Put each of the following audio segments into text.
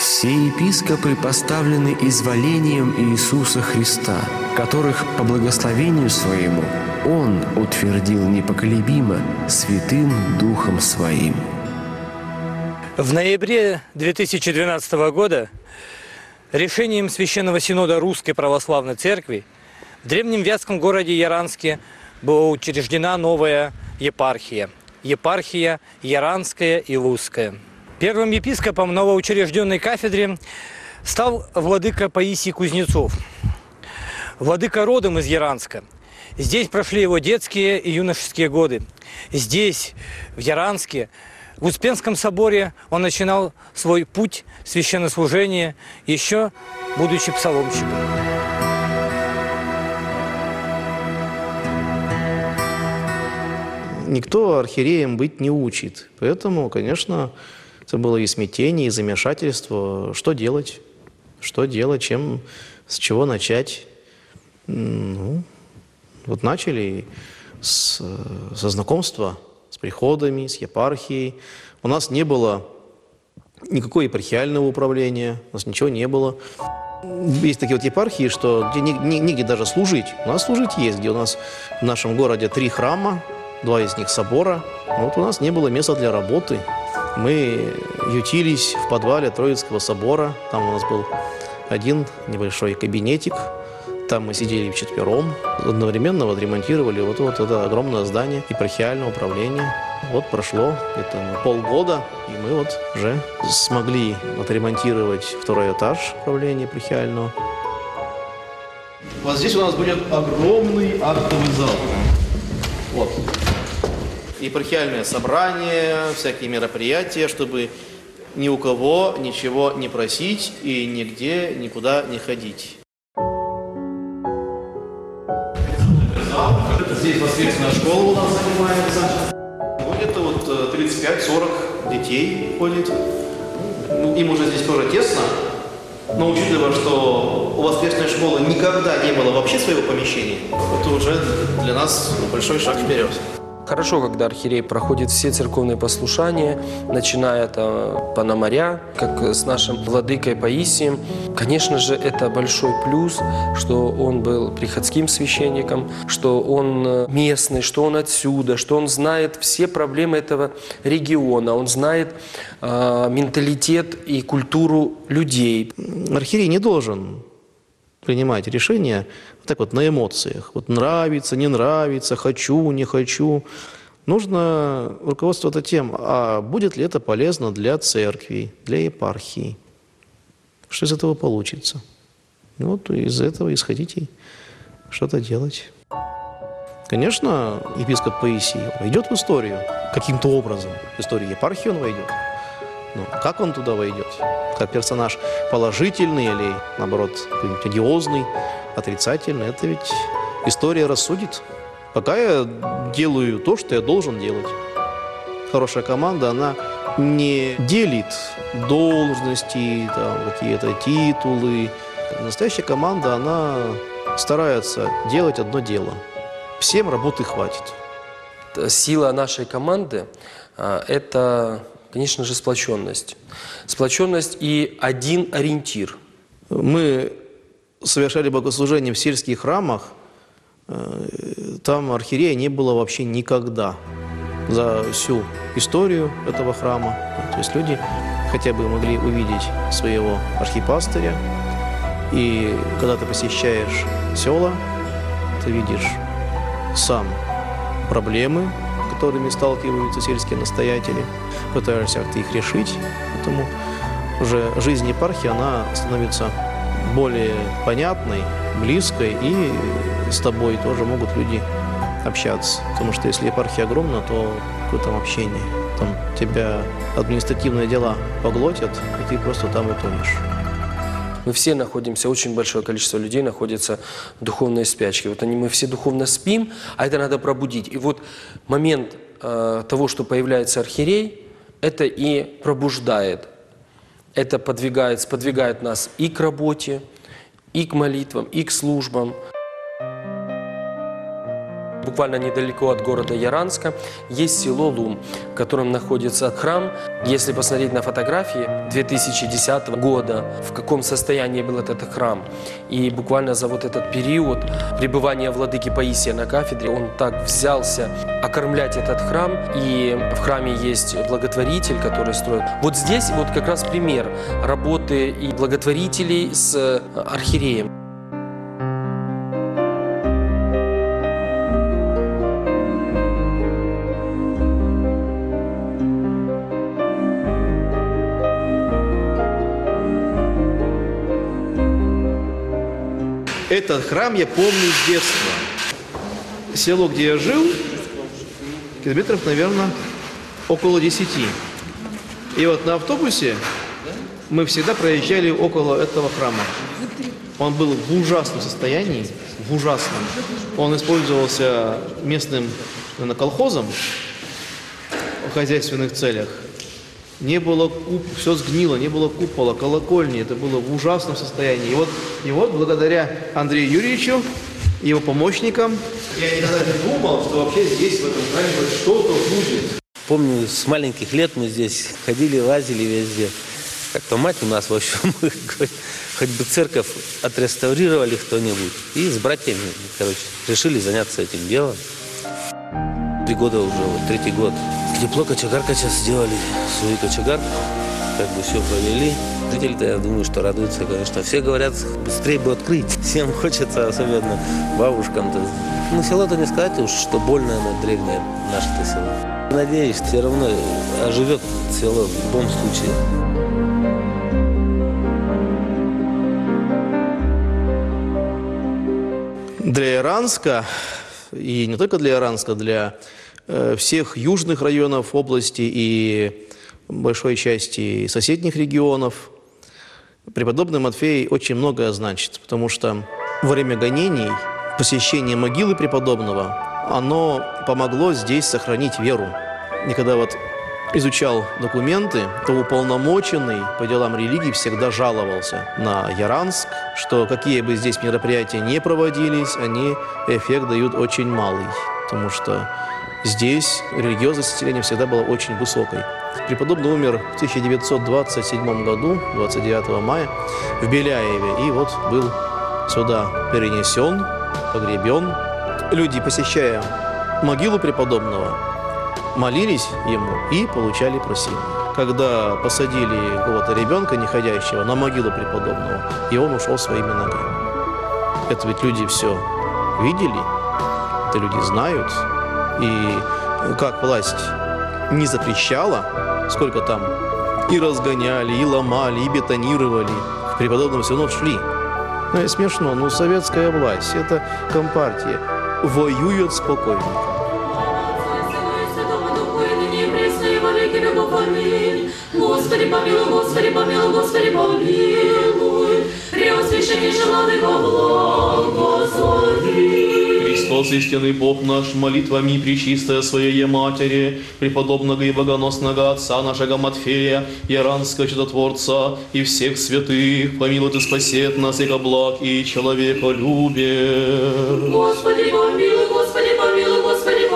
Все епископы поставлены изволением Иисуса Христа, которых по благословению Своему Он утвердил непоколебимо Святым Духом Своим. В ноябре 2012 года решением Священного Синода Русской Православной Церкви в древнем вятском городе Яранске была учреждена новая епархия – епархия Яранская и Лузская. Первым епископом новоучрежденной кафедры стал владыка Паисий Кузнецов. Владыка родом из Яранска. Здесь прошли его детские и юношеские годы. Здесь, в Яранске, в Успенском соборе он начинал свой путь священнослужения, еще будучи псаломщиком. Никто архиереем быть не учит. Поэтому, конечно, это было и смятение, и замешательство. Что делать? Что делать? С чего начать? Ну, вот начали со знакомства с приходами, с епархией. У нас не было никакого епархиального управления, у нас ничего не было. Есть такие вот епархии, что где нигде даже служить. У нас служить есть, где у нас в нашем городе 3 храма, 2 из них собора. Но вот у нас не было места для работы. Мы ютились в подвале Троицкого собора. Там у нас был один небольшой кабинетик. Там мы сидели вчетвером. Одновременно вот ремонтировали вот это огромное здание епархиального управления. Вот прошло где-то полгода, и мы вот уже смогли отремонтировать 2-й этаж управления епархиального. Вот здесь у нас будет огромный актовый зал. Вот. Епархиальное собрание, всякие мероприятия, чтобы ни у кого ничего не просить и нигде, никуда не ходить. Здесь воскресная школа у нас занимается. Где-то вот 35-40 детей ходит. Им уже здесь тоже тесно. Но учитывая, что у воскресной школы никогда не было вообще своего помещения, это уже для нас большой шаг вперед. Хорошо, когда архиерей проходит все церковные послушания, начиная от Пономаря, как с нашим владыкой Паисием. Конечно же, это большой плюс, что он был приходским священником, что он местный, что он отсюда, что он знает все проблемы этого региона, он знает менталитет и культуру людей. Архиерей не должен принимать решения вот так вот на эмоциях. Вот нравится, не нравится, хочу, не хочу. Нужно руководствоваться тем, а будет ли это полезно для церкви, для епархии. Что из этого получится? Вот из этого исходить и что-то делать. Конечно, епископ Паисий войдет в историю каким-то образом. В историю епархии он войдет. Но как он туда войдет? Как персонаж положительный или, наоборот, какой-нибудь одиозный, отрицательный? Это ведь история рассудит. Пока я делаю то, что я должен делать. Хорошая команда, она не делит должности, какие-то титулы. Настоящая команда, она старается делать одно дело. Всем работы хватит. Сила нашей команды – это, конечно же, сплоченность. Сплоченность и один ориентир. Мы совершали богослужение в сельских храмах. Там архиерея не было вообще никогда за всю историю этого храма. То есть люди хотя бы могли увидеть своего архипастыря. И когда ты посещаешь села, ты видишь сам проблемы, с которыми сталкиваются сельские настоятели, пытаешься как-то их решить. Поэтому уже жизнь епархии, она становится более понятной, близкой, и с тобой тоже могут люди общаться. Потому что если епархия огромна, то какое там общение? Там тебя административные дела поглотят, и ты просто там и тонешь. Мы все находимся, очень большое количество людей находится в духовной спячке. Вот мы все духовно спим, а это надо пробудить. И вот момент того, что появляется архиерей, это и пробуждает. Это сподвигает нас и к работе, и к молитвам, и к службам. буквально недалеко от города Яранска есть село Лум, в котором находится храм. Если посмотреть на фотографии 2010 года, в каком состоянии был этот храм, и буквально за вот этот период пребывания владыки Паисия на кафедре, он так взялся окормлять этот храм, и в храме есть благотворитель, который строит. Вот здесь вот как раз пример работы и благотворителей с архиереем. Этот храм я помню с детства. Село, где я жил, километров, наверное, около 10. И вот на автобусе мы всегда проезжали около этого храма. Он был в ужасном состоянии, в ужасном. Он использовался местным, наверное, колхозом в хозяйственных целях. Не было все сгнило, не было купола, колокольни. Это было в ужасном состоянии. И вот благодаря Андрею Юрьевичу и его помощникам я никогда не думал, что вообще здесь, в этом храме, что-то будет. Помню, с маленьких лет мы здесь ходили, лазили везде. Как-то мать у нас, в общем, хоть бы церковь отреставрировали кто-нибудь. И с братьями, решили заняться этим делом. 3 года уже, вот 3-й год. Тепло, кочегарка сейчас сделали, свой кочегар, как бы все провели. Жители-то, я думаю, что радуются, конечно. Все говорят, быстрее бы открыть. Всем хочется, особенно бабушкам-то. Ну, село-то не сказать уж, что больно оно древнее, наше-то село. Надеюсь, все равно оживет село в любом случае. Для Яранска, и не только для Яранска, для всех южных районов области и большой части соседних регионов, преподобный Матфей очень многое значит, потому что во время гонений посещение могилы преподобного, оно помогло здесь сохранить веру. И когда вот изучал документы, то уполномоченный по делам религии всегда жаловался на Яранск, что какие бы здесь мероприятия не проводились, они эффект дают очень малый, потому что здесь религиозность населения всегда была очень высокой. Преподобный умер в 1927 году, 29 мая, в Беляеве, и вот был сюда перенесен, погребен. Люди, посещая могилу преподобного, молились ему и получали просимое. Когда посадили какого-то ребенка неходящего на могилу преподобного, и он ушел своими ногами. Это ведь люди все видели, это люди знают. И как власть не запрещала, сколько там и разгоняли, и ломали, и бетонировали, к преподобному все равно шли. Ну и смешно, но советская власть, это компартия, воюет спокойно. Господи помилуй, Господи помилуй, Господи помилуй, преосвященнейший владыко благослови. Христос, истинный Бог наш, молитвами пречистая Своей Матери, преподобного и богоносного Отца нашего Матфея, Яранского чудотворца и всех святых, помилуй и спасет нас, яко благ и человеколюбие. Господи помилуй, Господи помилуй, Господи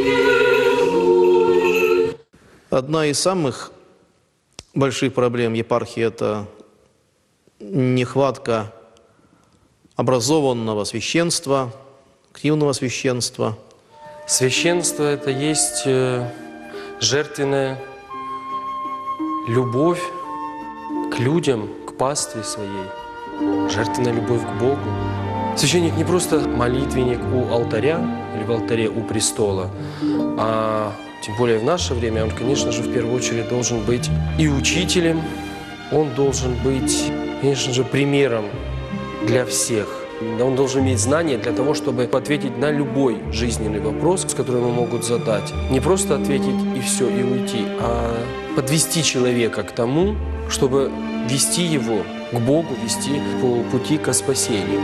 помилуй. Одна из самых больших проблем епархии – это нехватка образованного священства, активного священства. Священство – это есть жертвенная любовь к людям, к пастве своей, жертвенная любовь к Богу. Священник не просто молитвенник у алтаря или в алтаре у престола, а тем более в наше время он, конечно же, в первую очередь должен быть и учителем, он должен быть, конечно же, примером для всех. Он должен иметь знания для того, чтобы ответить на любой жизненный вопрос, с которым ему могут задать. Не просто ответить и все, и уйти, а подвести человека к тому, чтобы вести его к Богу, вести по пути ко спасению.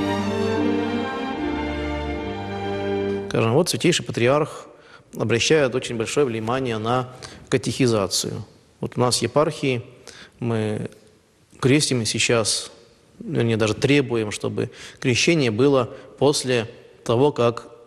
Скажем, вот Святейший Патриарх обращает очень большое внимание на катехизацию. Вот у нас в епархии мы крестим сейчас, вернее, даже требуем, чтобы крещение было после того, как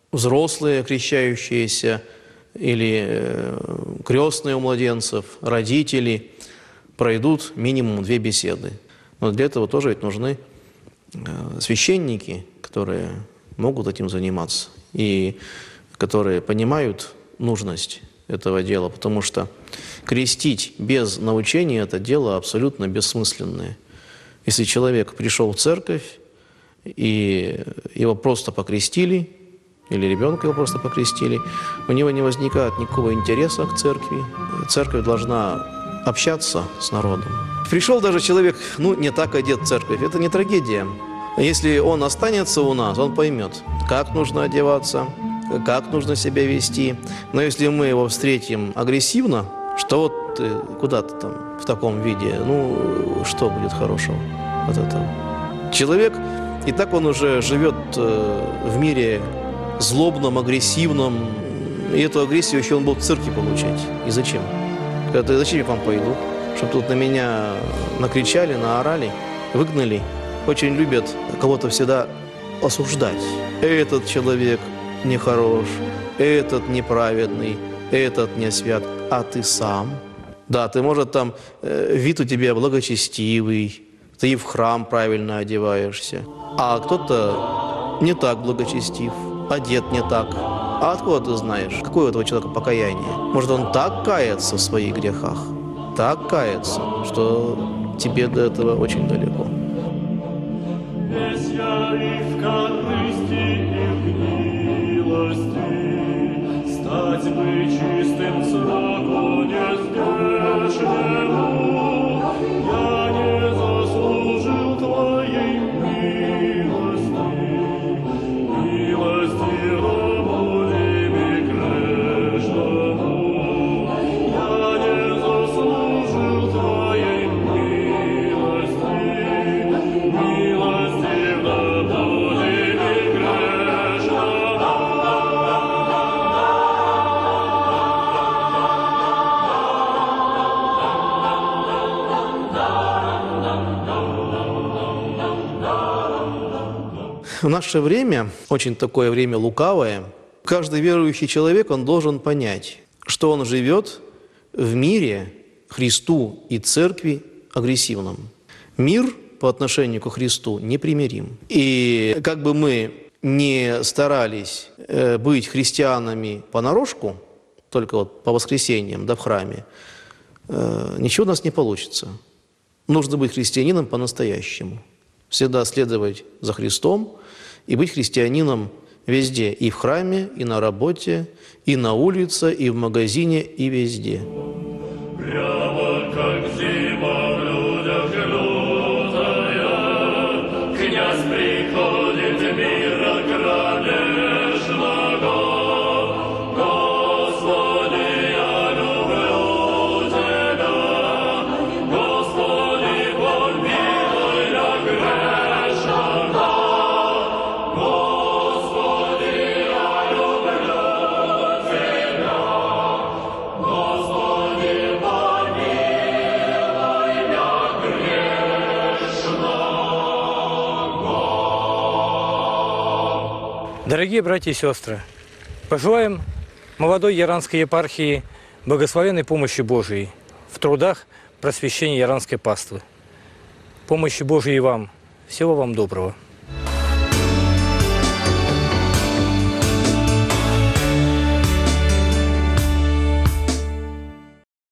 взрослые, крещающиеся, или крестные у младенцев, родители пройдут минимум 2 беседы. Но для этого тоже ведь нужны священники, которые могут этим заниматься и которые понимают нужность этого дела, потому что крестить без научения – это дело абсолютно бессмысленное. Если человек пришел в церковь, и его просто покрестили, или ребенка его просто покрестили, у него не возникает никакого интереса к церкви. Церковь должна общаться с народом. Пришел даже человек, не так одет в церковь, это не трагедия. Если он останется у нас, он поймет, как нужно одеваться, как нужно себя вести. Но если мы его встретим агрессивно, что вот ты, куда ты там в таком виде, что будет хорошего от этого? Человек, и так он уже живет в мире злобном, агрессивном, и эту агрессию еще он будет в церкви получать. И зачем? Зачем я к вам пойду? Чтобы тут на меня накричали, наорали, выгнали. Очень любят кого-то всегда осуждать. Этот человек нехорош, этот неправедный, этот не свят, а ты сам. Да, ты, может, там вид у тебя благочестивый, ты и в храм правильно одеваешься, а кто-то не так благочестив, одет не так. А откуда ты знаешь, какое у этого человека покаяние? Может, он так кается в своих грехах, так кается, что тебе до этого очень далеко. Весь я и в корысти, и в гнилости, стать бы чистым сроку нездешнему. Я не заслужил твоей милости, милости рабу тебе грешному. Я не заслужил твоей милости, милости рабу тебе грешному. В наше время, очень такое время лукавое, каждый верующий человек, он должен понять, что он живет в мире Христу и Церкви агрессивном. Мир по отношению к Христу непримирим. И как бы мы не старались быть христианами понарошку, только вот по воскресеньям да в храме, ничего у нас не получится. Нужно быть христианином по-настоящему. Всегда следовать за Христом и быть христианином везде, и в храме, и на работе, и на улице, и в магазине, и везде. Прямо как зима в людях лютая, князь приходит мира кромешного. Господи, я люблю Тебя, Господи, помилуй я грешного. Господи, я люблю Тебя, Господи, помилуй я грешного. Дорогие братья и сестры, пожелаем молодой Яранской епархии благословенной помощи Божией в трудах просвещения Яранской паствы. Помощи Божией вам. Всего вам доброго.